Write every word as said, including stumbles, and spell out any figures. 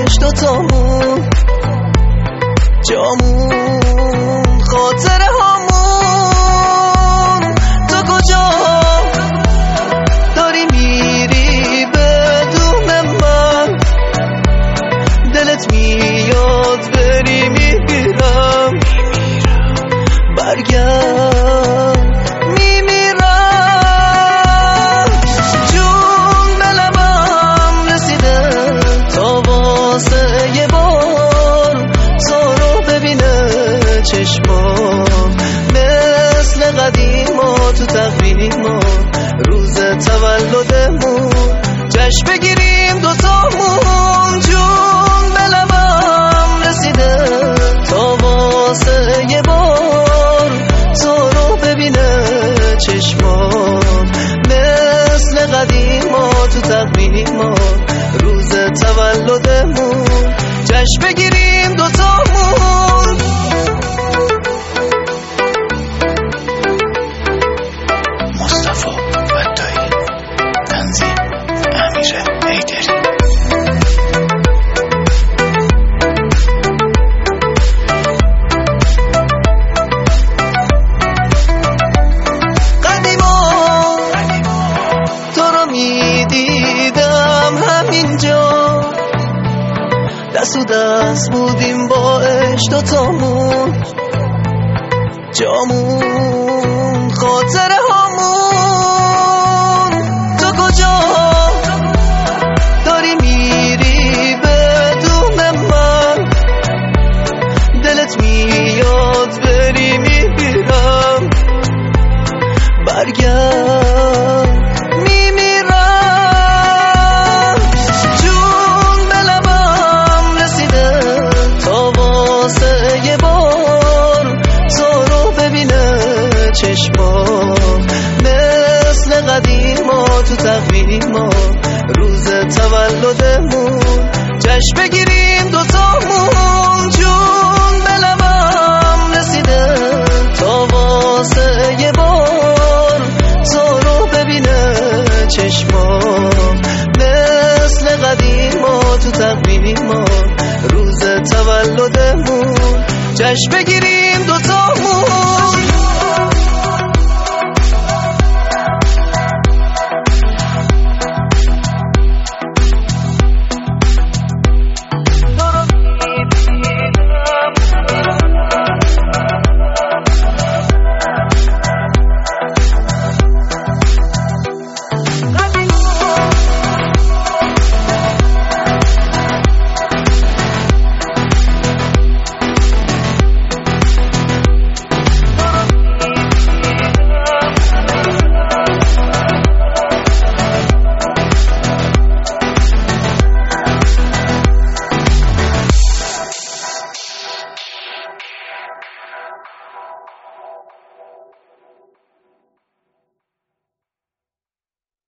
عشق دوتامون، جامون خاطره هامون. تو کجا داری میری بدون من؟ دلت میاد بری میمیرم، برگرد میمیرم. جون به لبم رسیده تا واسه یه بار تو رو ببینه چشمام، مثل قدیما تو تقویما روز تولدمون جشن بگیریم دوتامون. جون به لبم رسیده تا واسه یه بار تو رو ببینه چشمام، مثل قدیما تو تقویما روز تولدمون جشن بگیریم دوتامون. مصطفی ودایی، تنظیم امیر حیدری. دست و دست بودیم با عشق دوتامون، جامون خاطره هامون. تو کجا داری میری بدون من؟ دلت میاد بری میمیرم، برگرد میمیرم. جون به لبم رسیده تا واسه یه بار تو رو ببینه چشمام، مثل قدیما تو تقویما روز تولدمون جشن بگیریم دوتامون. جون به لبم رسیده تا واسه یه بار تو رو ببینه چشمام، مثل قدیما تو تقویما روز تولدمون جشن بگیریم دوتامون.